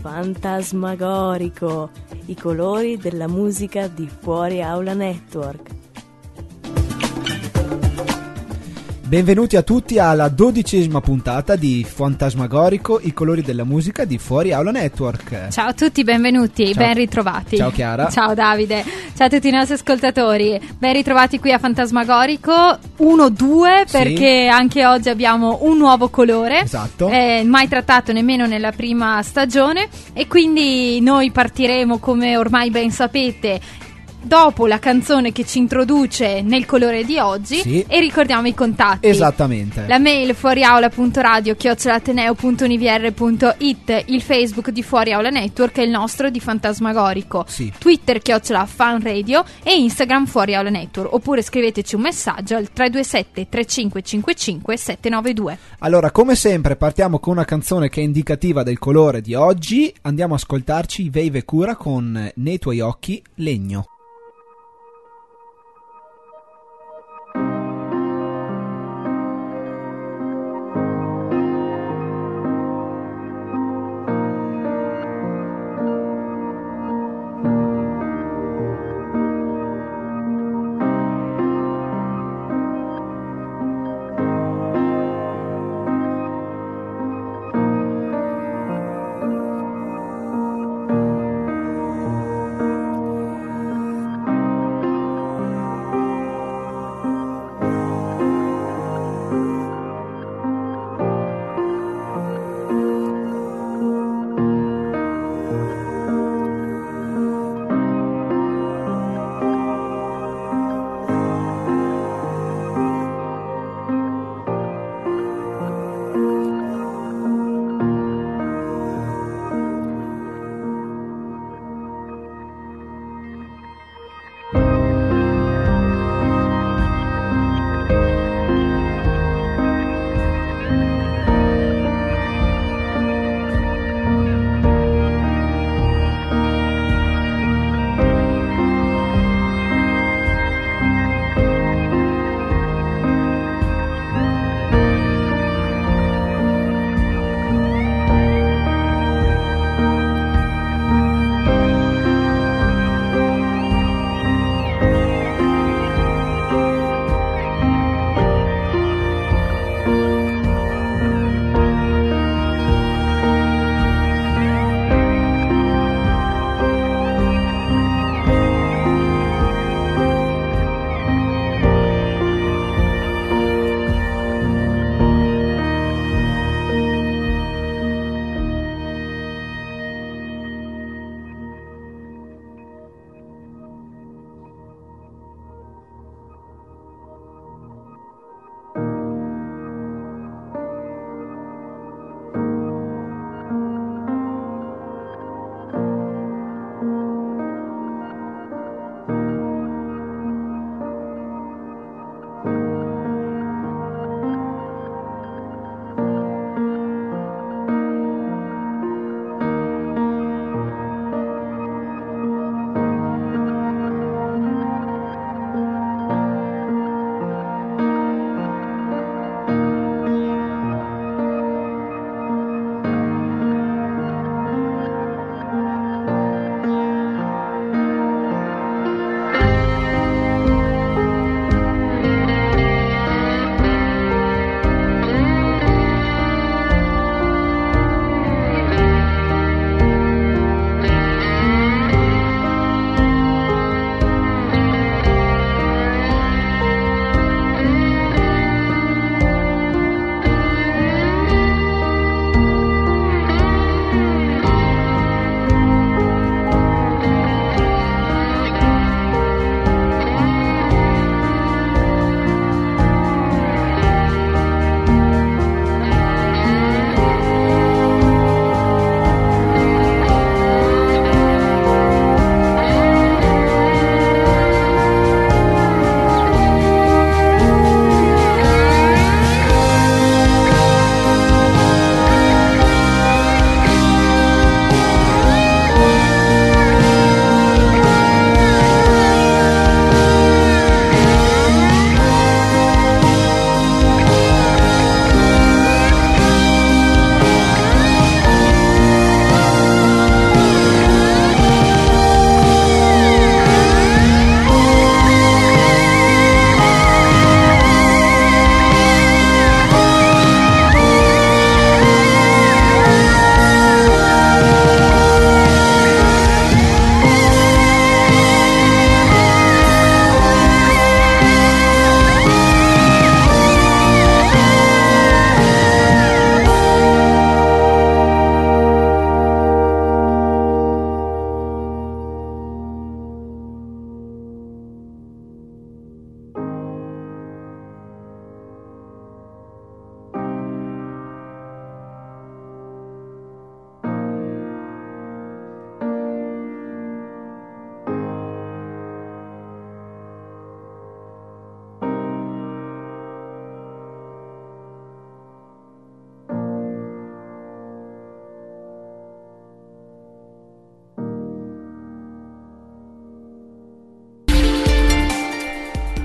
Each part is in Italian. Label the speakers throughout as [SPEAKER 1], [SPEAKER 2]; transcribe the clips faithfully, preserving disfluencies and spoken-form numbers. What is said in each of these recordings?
[SPEAKER 1] Fantasmagorico, i colori della musica di Fuori Aula Network.
[SPEAKER 2] Benvenuti a tutti alla dodicesima puntata di Fantasmagorico, i colori della musica di Fuori Aula Network.
[SPEAKER 3] Ciao a tutti, benvenuti,
[SPEAKER 2] Ciao.
[SPEAKER 3] ben ritrovati.
[SPEAKER 2] Ciao Chiara.
[SPEAKER 3] Ciao Davide, ciao a tutti i nostri ascoltatori, ben ritrovati qui a Fantasmagorico uno due, perché sì, anche oggi abbiamo un nuovo colore.
[SPEAKER 2] Esatto.
[SPEAKER 3] eh, Mai trattato nemmeno nella prima stagione, e quindi noi partiremo, come ormai ben sapete, dopo la canzone che ci introduce nel colore di oggi, sì, e ricordiamo i contatti.
[SPEAKER 2] Esattamente.
[SPEAKER 3] La mail fuoriaula punto radio chiocciola ateneo punto univr punto it, il Facebook di Fuori Aula Network e il nostro di Fantasmagorico,
[SPEAKER 2] sì,
[SPEAKER 3] Twitter chiocciola Fan Radio e Instagram Fuori Aula Network, oppure scriveteci un messaggio al tre due sette tre cinque cinque cinque sette nove due.
[SPEAKER 2] Allora, come sempre partiamo con una canzone che è indicativa del colore di oggi. Andiamo a ascoltarci Veive Cura con Nei tuoi occhi legno.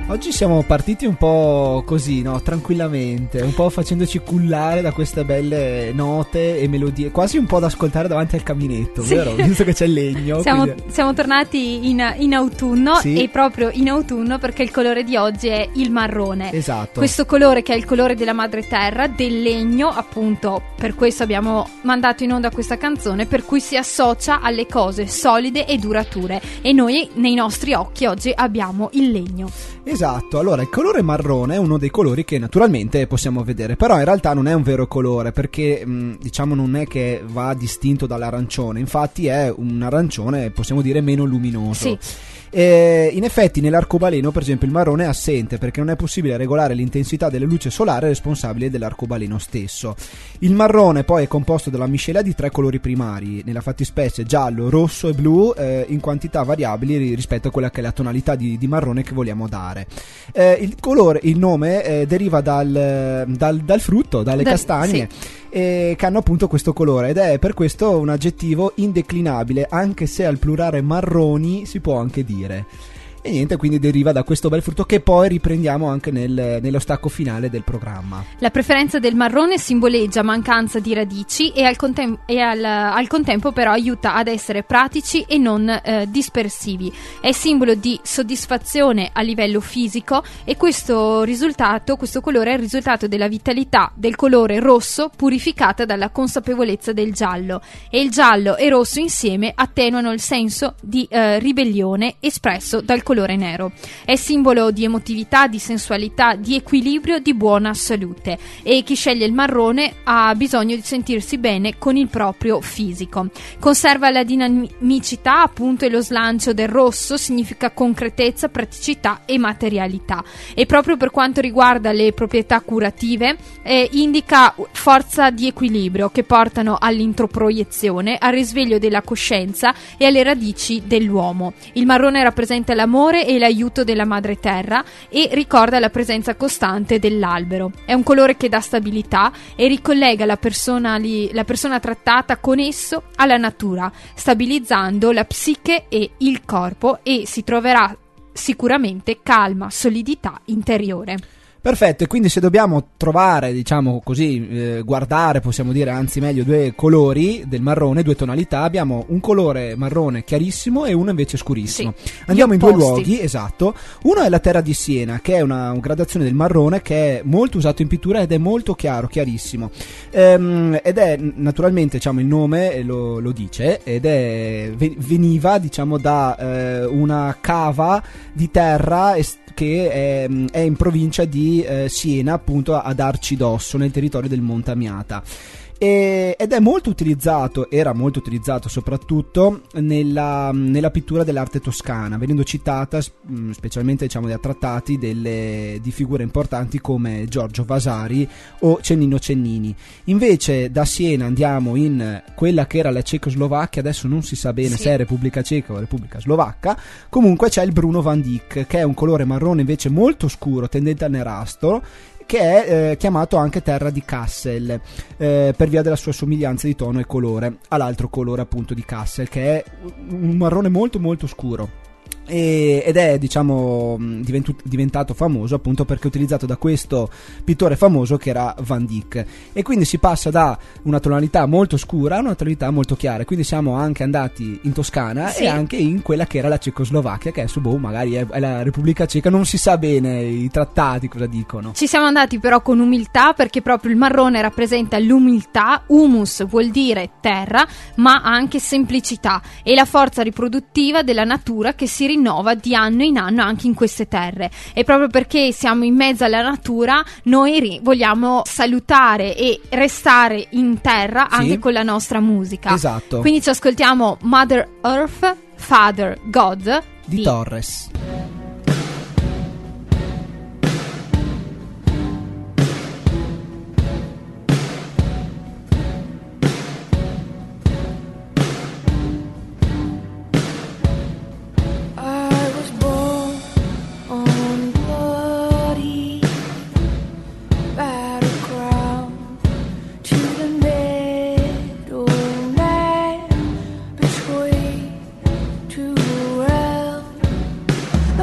[SPEAKER 2] Oggi siamo partiti un po' così, no? Tranquillamente, un po' facendoci cullare da queste belle note e melodie, quasi un po' da ascoltare davanti al caminetto, sì. Vero? Visto che c'è il legno.
[SPEAKER 3] Siamo,
[SPEAKER 2] quindi...
[SPEAKER 3] siamo tornati in, in autunno, sì. E proprio in autunno perché il colore di oggi è il marrone.
[SPEAKER 2] Esatto.
[SPEAKER 3] Questo colore che è il colore della madre terra, del legno, appunto, per questo abbiamo mandato in onda questa canzone, per cui si associa alle cose solide e durature, e noi nei nostri occhi oggi abbiamo il legno.
[SPEAKER 2] Esatto, allora il colore marrone è uno dei colori che naturalmente possiamo vedere, però in realtà non è un vero colore perché mh, diciamo non è che va distinto dall'arancione, infatti è un arancione possiamo dire meno luminoso.
[SPEAKER 3] Sì.
[SPEAKER 2] E in effetti nell'arcobaleno per esempio il marrone è assente perché non è possibile regolare l'intensità della luce solare responsabile dell'arcobaleno stesso. Il marrone poi è composto dalla miscela di tre colori primari, nella fattispecie giallo, rosso e blu, eh, in quantità variabili rispetto a quella che è la tonalità di, di marrone che vogliamo dare. Eh, il colore, il nome eh, deriva dal, dal, dal frutto, dalle da, castagne. Sì. E che hanno appunto questo colore ed è per questo un aggettivo indeclinabile, anche se al plurale marroni si può anche dire. E niente, quindi deriva da questo bel frutto che poi riprendiamo anche nel, nello stacco finale del programma.
[SPEAKER 3] La preferenza del marrone simboleggia mancanza di radici e al, contem- e al, al contempo però aiuta ad essere pratici e non eh, dispersivi. È simbolo di soddisfazione a livello fisico e questo risultato, questo colore è il risultato della vitalità del colore rosso purificata dalla consapevolezza del giallo, e il giallo e rosso insieme attenuano il senso di eh, ribellione espresso dal colore nero. È simbolo di emotività, di sensualità, di equilibrio, di buona salute, e chi sceglie il marrone ha bisogno di sentirsi bene con il proprio fisico. Conserva la dinamicità appunto, e lo slancio del rosso significa concretezza, praticità e materialità, e proprio per quanto riguarda le proprietà curative eh, indica forza di equilibrio che portano all'introproiezione, al risveglio della coscienza e alle radici dell'uomo. Il marrone rappresenta l'amore e l'aiuto della madre terra e ricorda la presenza costante dell'albero. È un colore che dà stabilità e ricollega la persona, li, la persona trattata con esso alla natura, stabilizzando la psiche e il corpo, e si troverà sicuramente calma, solidità interiore.
[SPEAKER 2] Perfetto, e quindi se dobbiamo trovare, diciamo così, eh, guardare, possiamo dire, anzi meglio, due colori del marrone, due tonalità, abbiamo un colore marrone chiarissimo e uno invece scurissimo. Sì, andiamo in due luoghi, esatto. Uno è la terra di Siena, che è una, una gradazione del marrone che è molto usato in pittura ed è molto chiaro, chiarissimo. Ehm, ed è naturalmente, diciamo, il nome lo, lo dice, ed è veniva, diciamo, da eh, una cava di terra est- che è, è in provincia di eh, Siena, appunto ad Arcidosso, nel territorio del Montamiata. E, ed è molto utilizzato, era molto utilizzato soprattutto nella, nella pittura dell'arte toscana, venendo citata specialmente, diciamo, da trattati delle, di figure importanti come Giorgio Vasari o Cennino Cennini. Invece da Siena andiamo in quella che era la Cecoslovacchia, adesso non si sa bene sì. se è Repubblica Ceca o Repubblica Slovacca, comunque c'è il Bruno Van Dyck, che è un colore marrone invece molto scuro, tendente al nerastro, che è eh, chiamato anche terra di Kassel eh, per via della sua somiglianza di tono e colore all'altro colore appunto di Kassel, che è un marrone molto molto scuro. E, ed è, diciamo, diventu- diventato famoso appunto perché è utilizzato da questo pittore famoso che era Van Dyck, e quindi si passa da una tonalità molto scura a una tonalità molto chiara. Quindi siamo anche andati in Toscana sì. e anche in quella che era la Cecoslovacchia, che adesso boh, magari è, è la Repubblica Ceca, non si sa bene i trattati cosa dicono.
[SPEAKER 3] Ci siamo andati però con umiltà, perché proprio il marrone rappresenta l'umiltà. Humus vuol dire terra, ma anche semplicità e la forza riproduttiva della natura che si rinnova di anno in anno anche in queste terre. E proprio perché siamo in mezzo alla natura, noi ri- vogliamo salutare e restare in terra anche sì. con la nostra musica.
[SPEAKER 2] Esatto.
[SPEAKER 3] Quindi ci ascoltiamo Mother Earth, Father God
[SPEAKER 2] di, di Torres.
[SPEAKER 4] Between two realms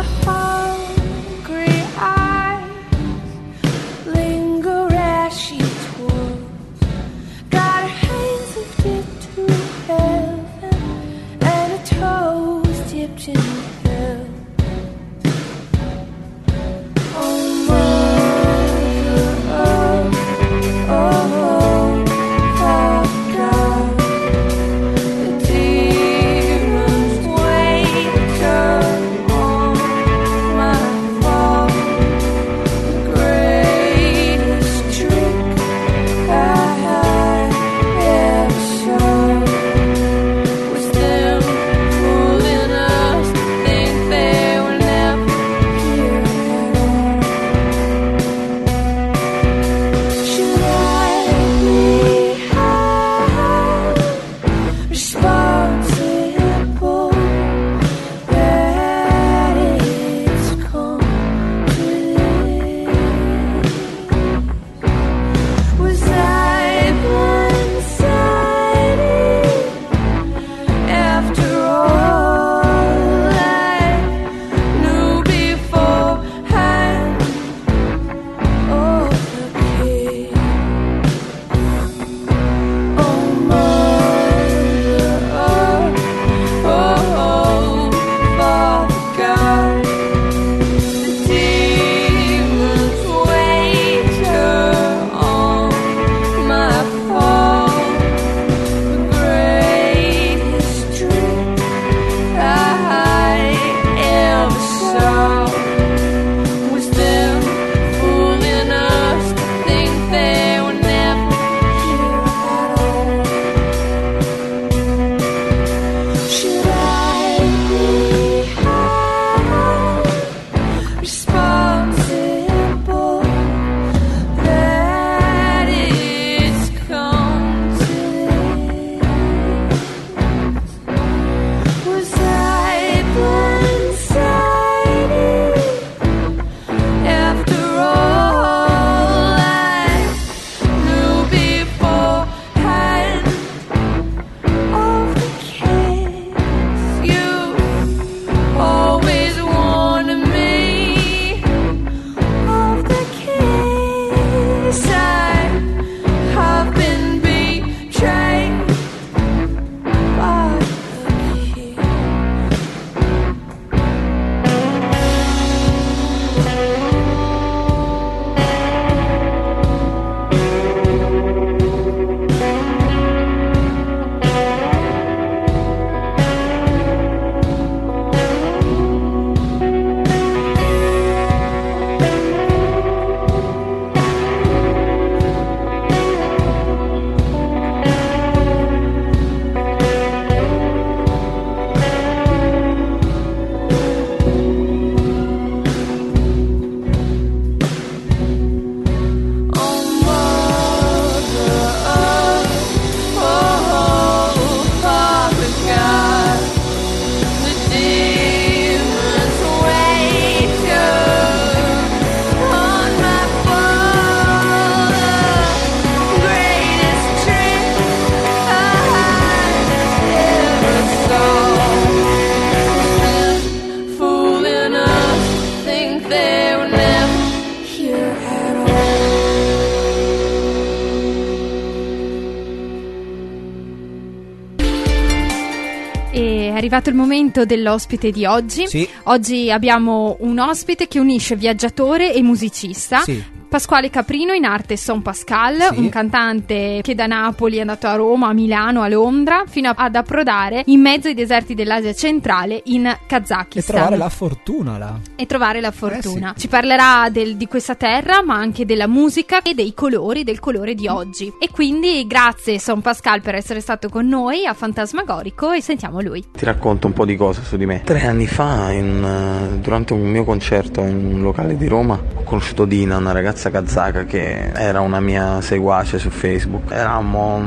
[SPEAKER 3] È arrivato il momento dell'ospite di oggi.
[SPEAKER 2] Sì.
[SPEAKER 3] Oggi abbiamo un ospite che unisce viaggiatore e musicista.
[SPEAKER 2] Sì.
[SPEAKER 3] Pasquale Caprino, in arte Son Pascal,
[SPEAKER 2] Sì.
[SPEAKER 3] un cantante che da Napoli è andato a Roma, a Milano, a Londra, fino ad approdare in mezzo ai deserti dell'Asia centrale in Kazakistan.
[SPEAKER 2] E trovare la fortuna là.
[SPEAKER 3] E trovare la fortuna.
[SPEAKER 2] Eh sì.
[SPEAKER 3] Ci parlerà del, di questa terra, ma anche della musica e dei colori, del colore di oggi. E quindi grazie Son Pascal per essere stato con noi a Fantasmagorico e sentiamo lui.
[SPEAKER 4] Ti racconto un po' di cose su di me. Tre anni fa, in, durante un mio concerto in un locale di Roma, ho conosciuto Dina, una ragazza kazaka che era una mia seguace su Facebook. Eravamo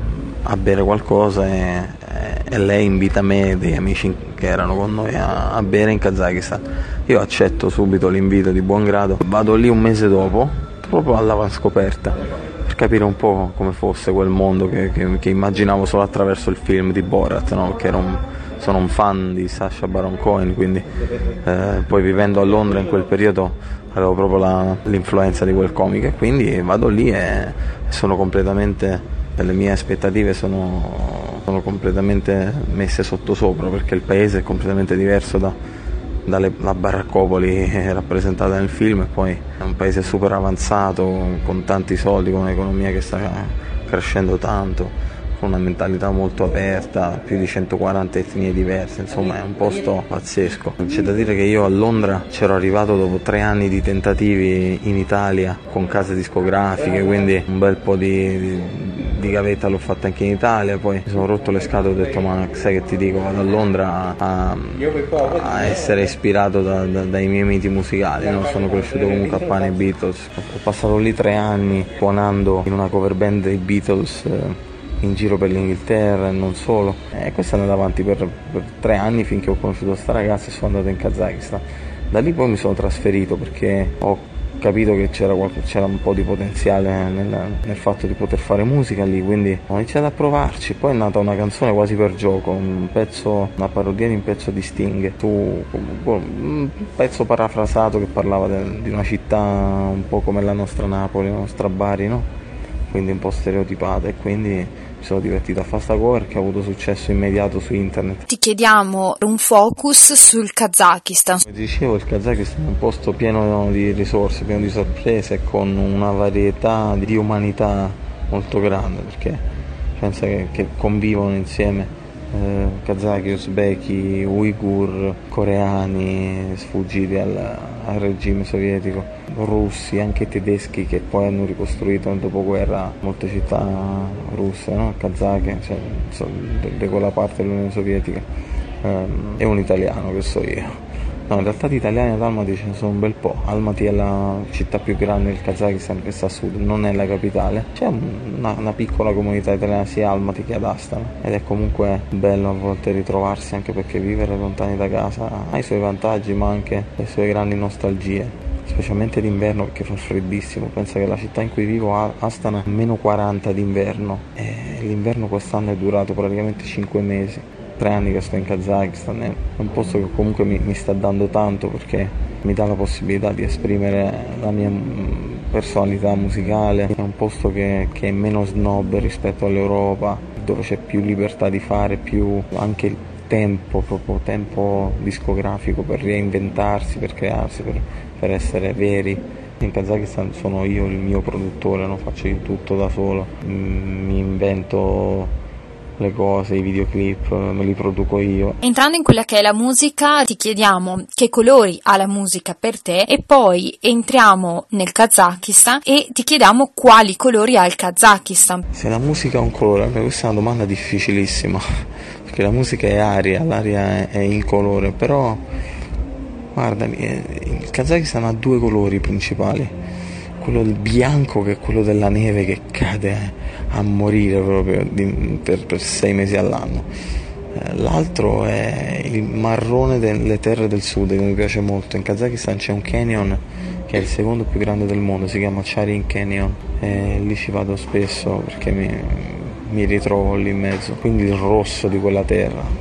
[SPEAKER 4] a bere qualcosa e, e lei invita me e degli amici che erano con noi a, a bere in Kazakistan. Io accetto subito l'invito di buon grado, vado lì un mese dopo, proprio all'avanscoperta, per capire un po' come fosse quel mondo che, che, che immaginavo solo attraverso il film di Borat, no? Perché ero un, sono un fan di Sacha Baron Cohen, quindi eh, poi vivendo a Londra in quel periodo avevo proprio la, l'influenza di quel comico, e quindi vado lì e sono completamente, le mie aspettative sono, sono sono completamente messe sottosopra, perché il paese è completamente diverso da, dalla baraccopoli rappresentata nel film, e poi è un paese super avanzato, con tanti soldi, con un'economia che sta crescendo tanto, con una mentalità molto aperta, più di centoquaranta etnie diverse, insomma è un posto pazzesco. C'è da dire che io a Londra c'ero arrivato dopo tre anni di tentativi in Italia con case discografiche, quindi un bel po' di, di, di gavetta l'ho fatta anche in Italia, poi mi sono rotto le scatole e ho detto ma sai che ti dico, vado a Londra a, a essere ispirato da, da, dai miei miti musicali, no? Sono cresciuto comunque a pane i Beatles, ho passato lì tre anni suonando in una cover band dei Beatles in giro per l'Inghilterra e non solo, e questo è andato avanti per, per tre anni finché ho conosciuto sta ragazza e sono andato in Kazakistan. Da lì poi mi sono trasferito perché ho capito che c'era, qualche, c'era un po' di potenziale nel, nel fatto di poter fare musica lì, quindi ho iniziato a provarci. Poi è nata una canzone quasi per gioco, un pezzo, una parodia di un pezzo di Sting, su, un pezzo parafrasato che parlava de, di una città un po' come la nostra Napoli, la nostra Bari, no? Quindi un po' stereotipata, e quindi mi sono divertito a fare sta cover che ha avuto successo immediato su internet.
[SPEAKER 5] Ti chiediamo un focus sul Kazakistan.
[SPEAKER 4] Come dicevo, il Kazakistan è un posto pieno di risorse, pieno di sorprese, con una varietà di umanità molto grande, perché pensa che, che convivono insieme eh, kazaki, uzbeki, uigur, coreani sfuggiti al, al regime sovietico, russi, anche tedeschi che poi hanno ricostruito nel dopoguerra molte città russe, no? Kazake, cioè, di quella parte dell'Unione Sovietica, ehm, e un italiano che so io. No, in realtà di italiani ad Almaty ce ne sono un bel po'. Almaty è la città più grande del Kazakistan, che sta a sud, non è la capitale. C'è una, una piccola comunità italiana sia a Almaty che ad Astana, ed è comunque bello a volte ritrovarsi, anche perché vivere lontani da casa ha i suoi vantaggi ma anche le sue grandi nostalgie, specialmente d'inverno perché fa freddissimo. Pensa che la città in cui vivo, Astana, è meno quaranta d'inverno, e l'inverno quest'anno è durato praticamente cinque mesi. Tre anni che sto in Kazakistan, è un posto che comunque mi, mi sta dando tanto, perché mi dà la possibilità di esprimere la mia personalità musicale. È un posto che, che è meno snob rispetto all'Europa, dove c'è più libertà di fare, più anche il tempo, proprio tempo discografico per reinventarsi, per crearsi, per, per essere veri. In Kazakistan sono io il mio produttore, no? Faccio di tutto da solo, mi invento le cose, i videoclip, me li produco io.
[SPEAKER 5] Entrando in quella che è la musica, ti chiediamo che colori ha la musica per te, e poi entriamo nel Kazakistan e ti chiediamo quali colori ha il Kazakistan.
[SPEAKER 4] Se la musica ha un colore, questa è una domanda difficilissima, perché la musica è aria, l'aria è il colore, però guarda, il Kazakistan ha due colori principali, quello del bianco, che è quello della neve che cade a morire proprio di, per, per sei mesi all'anno, l'altro è il marrone delle terre del sud, che mi piace molto. In Kazakistan c'è un canyon che è il secondo più grande del mondo, si chiama Charin Canyon, e lì ci vado spesso perché mi, mi ritrovo lì in mezzo, quindi il rosso di quella terra.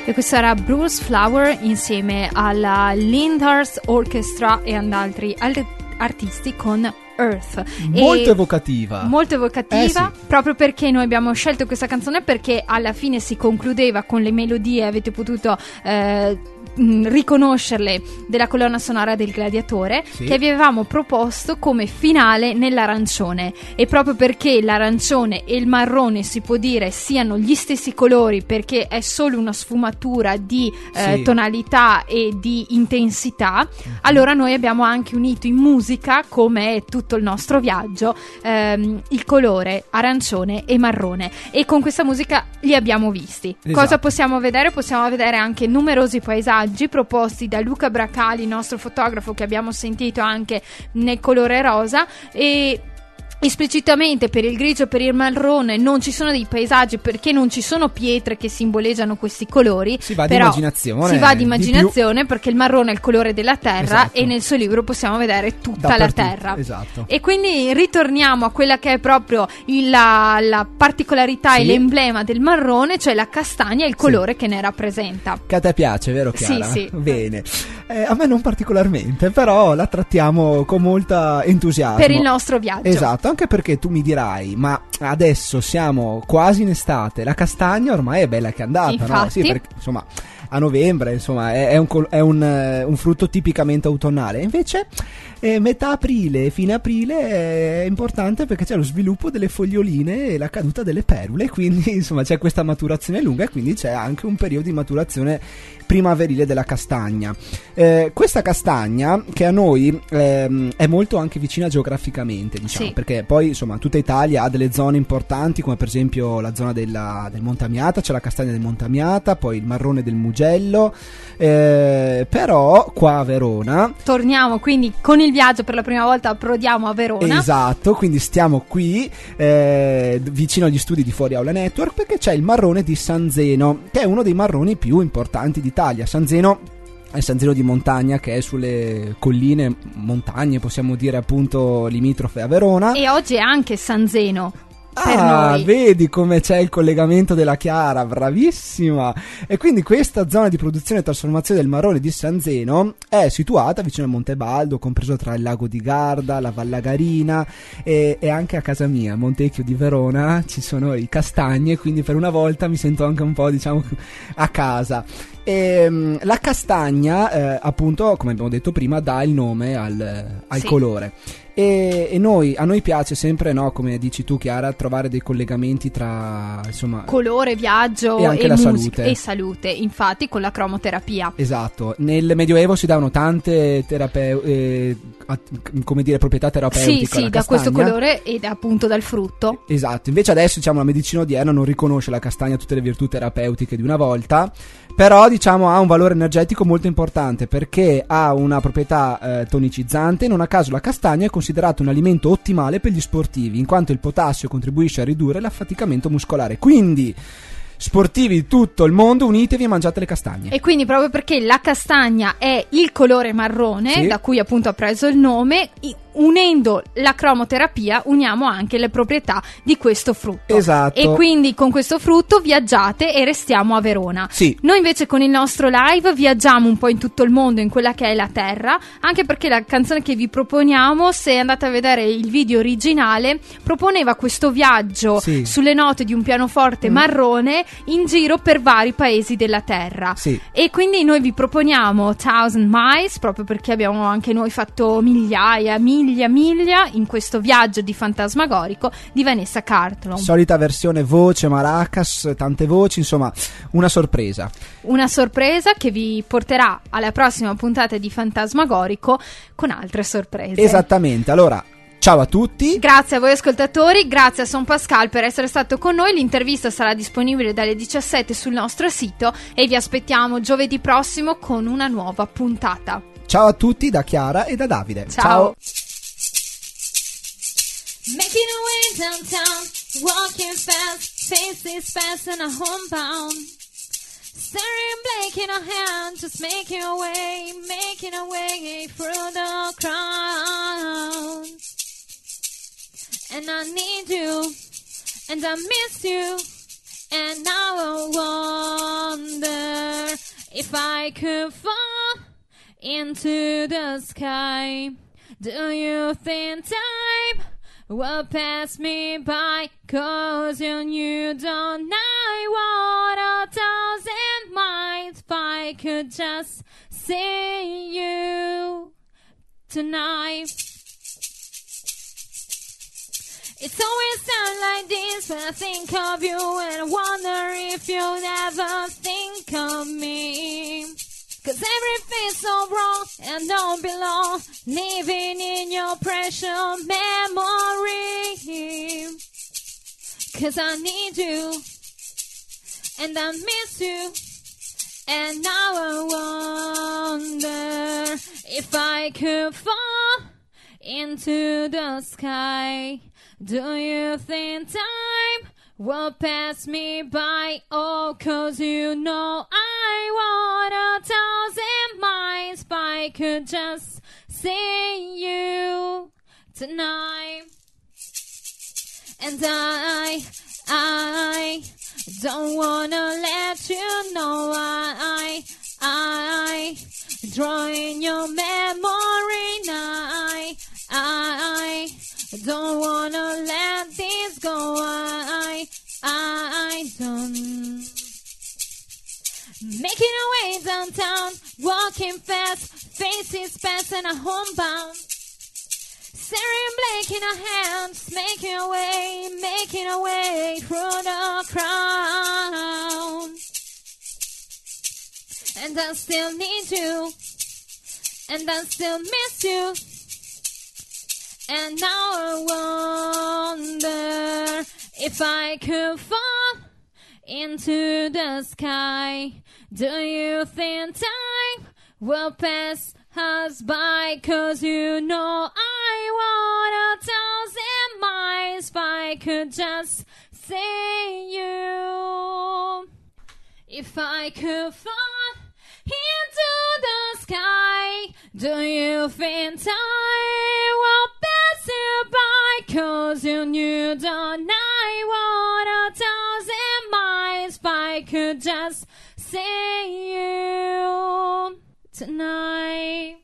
[SPEAKER 3] e questo era Bruce Flower insieme alla Lyndhurst Orchestra e ad altri al- artisti con Earth.
[SPEAKER 2] Molto
[SPEAKER 3] e
[SPEAKER 2] evocativa.
[SPEAKER 3] Molto evocativa,
[SPEAKER 2] eh sì.
[SPEAKER 3] proprio perché noi abbiamo scelto questa canzone perché alla fine si concludeva con le melodie, avete potuto eh, riconoscerle, della colonna sonora del Gladiatore, sì, che avevamo proposto come finale nell'arancione, e proprio perché l'arancione e il marrone si può dire siano gli stessi colori perché è solo una sfumatura di eh, sì. tonalità e di intensità, mm-hmm. allora noi abbiamo anche unito in musica, come è tutto il nostro viaggio, ehm, il colore arancione e marrone, e con questa musica li abbiamo visti. Esatto. Cosa possiamo vedere? Possiamo vedere anche numerosi paesaggi proposti da Luca Bracali, il nostro fotografo che abbiamo sentito anche nel colore rosa, e esplicitamente per il grigio e per il marrone non ci sono dei paesaggi perché non ci sono pietre che simboleggiano questi colori.
[SPEAKER 2] Si va di
[SPEAKER 3] però
[SPEAKER 2] immaginazione.
[SPEAKER 3] Si va di immaginazione di perché il marrone è il colore della terra, esatto. e nel suo libro possiamo vedere tutta la terra.
[SPEAKER 2] Esatto.
[SPEAKER 3] E quindi ritorniamo a quella che è proprio il, la, la particolarità sì. e l'emblema del marrone, cioè la castagna e il colore sì. che ne rappresenta.
[SPEAKER 2] Che a te piace, vero Chiara?
[SPEAKER 3] Sì, sì.
[SPEAKER 2] Bene. Eh, a me non particolarmente, però la trattiamo con molta entusiasmo.
[SPEAKER 3] Per il nostro viaggio.
[SPEAKER 2] Esatto. Anche perché tu mi dirai, ma adesso siamo quasi in estate, la castagna ormai è bella che è andata,
[SPEAKER 3] infatti.
[SPEAKER 2] no? Sì, perché insomma a novembre insomma è, è, un, è un, un frutto tipicamente autunnale. Invece eh, metà aprile, fine aprile è importante perché c'è lo sviluppo delle foglioline e la caduta delle perule, quindi insomma c'è questa maturazione lunga e quindi c'è anche un periodo di maturazione primaverile della castagna. Eh, questa castagna che a noi ehm, è molto anche vicina geograficamente, diciamo, sì. perché poi insomma tutta Italia ha delle zone importanti, come per esempio la zona della, del Montamiata, c'è la castagna del Montamiata, poi il marrone del Mugello, eh, però qua a Verona
[SPEAKER 3] torniamo, quindi con il viaggio per la prima volta approdiamo a Verona.
[SPEAKER 2] Esatto, quindi stiamo qui eh, vicino agli studi di Fuori Aula Network, perché c'è il marrone di San Zeno, che è uno dei marroni più importanti d'Italia. San Zeno è San Zeno di montagna, che è sulle colline, montagne possiamo dire appunto limitrofe a Verona,
[SPEAKER 3] e oggi è anche San Zeno.
[SPEAKER 2] Ah, vedi come c'è il collegamento della Chiara, bravissima! E quindi questa zona di produzione e trasformazione del marrone di San Zeno è situata vicino a Montebaldo, compreso tra il lago di Garda, la Vallagarina, e, e anche a casa mia, Montecchio di Verona, ci sono i castagne, quindi per una volta mi sento anche un po', diciamo, a casa. E, la castagna, eh, appunto, come abbiamo detto prima, dà il nome al, al sì. colore. E, e noi, a noi piace sempre, no, come dici tu Chiara, trovare dei collegamenti tra insomma
[SPEAKER 3] colore, viaggio
[SPEAKER 2] e anche
[SPEAKER 3] e
[SPEAKER 2] la
[SPEAKER 3] musica
[SPEAKER 2] salute.
[SPEAKER 3] E salute, infatti con la cromoterapia.
[SPEAKER 2] Esatto, nel Medioevo si davano tante terapeu- eh, come dire proprietà terapeutiche.
[SPEAKER 3] Sì, sì, da questo colore ed appunto dal frutto.
[SPEAKER 2] Esatto, invece adesso diciamo la medicina odierna non riconosce la castagna tutte le virtù terapeutiche di una volta, però diciamo ha un valore energetico molto importante perché ha una proprietà eh, tonicizzante. Non a caso la castagna è considerato un alimento ottimale per gli sportivi, in quanto il potassio contribuisce a ridurre l'affaticamento muscolare. Quindi sportivi di tutto il mondo, unitevi e mangiate le castagne.
[SPEAKER 3] E quindi proprio perché la castagna è il colore marrone, sì. da cui appunto ha preso il nome, unendo la cromoterapia uniamo anche le proprietà di questo frutto.
[SPEAKER 2] Esatto.
[SPEAKER 3] E quindi con questo frutto viaggiate e restiamo a Verona.
[SPEAKER 2] Sì.
[SPEAKER 3] Noi invece con il nostro live viaggiamo un po' in tutto il mondo, in quella che è la terra, anche perché la canzone che vi proponiamo, se andate a vedere il video originale, proponeva questo viaggio sì. sulle note di un pianoforte mm. marrone in giro per vari paesi della terra.
[SPEAKER 2] Sì.
[SPEAKER 3] E quindi noi vi proponiamo Thousand Miles, proprio perché abbiamo anche noi fatto migliaia, miglia, miglia in questo viaggio di fantasmagorico di Vanessa Carlton.
[SPEAKER 2] Solita versione voce, maracas, tante voci, insomma una sorpresa.
[SPEAKER 3] Una sorpresa che vi porterà alla prossima puntata di Fantasmagorico con altre sorprese.
[SPEAKER 2] Esattamente, allora ciao a tutti.
[SPEAKER 3] Grazie a voi ascoltatori, grazie a Son Pascal per essere stato con noi. L'intervista sarà disponibile dalle diciassette sul nostro sito e vi aspettiamo giovedì prossimo con una nuova puntata.
[SPEAKER 2] Ciao a tutti da Chiara e da Davide.
[SPEAKER 3] Ciao,
[SPEAKER 2] ciao.
[SPEAKER 6] Making our way downtown, walking fast, faces fast and a homebound. Staring blank in our hand, just making our way, making our way through the crowd. And I need you, and I miss you, and now I wonder If I could fall into the sky, do you think time will pass me by? 'Cause you, you don't know what a thousand miles. If I could just see you tonight. It's always done like this when I think of you, and I wonder if you'll ever think of me. 'Cause everything's so wrong and don't belong, living in your precious memory. 'Cause I need you and I miss you, and now I wonder if I could fall into the sky. Do you think time will pass me by? Oh, 'cause you know I want a thousand miles if I could just see you tonight. And I, I don't wanna let you know I, I, draw in your memory now. I, I don't wanna let this go. I, I don't. Making our way downtown, walking fast, faces past and a homebound. Staring blank in our hands, making our way, making our way through the crowd. And I still need you, and I still miss you. And now I wonder if I could fall into the sky. Do you think time will pass us by? 'Cause you know I want a thousand miles if I could just see you. If I could fall into the sky, do you think time will pass you by? 'Cause you knew the night what a thousand miles if I could just see you tonight.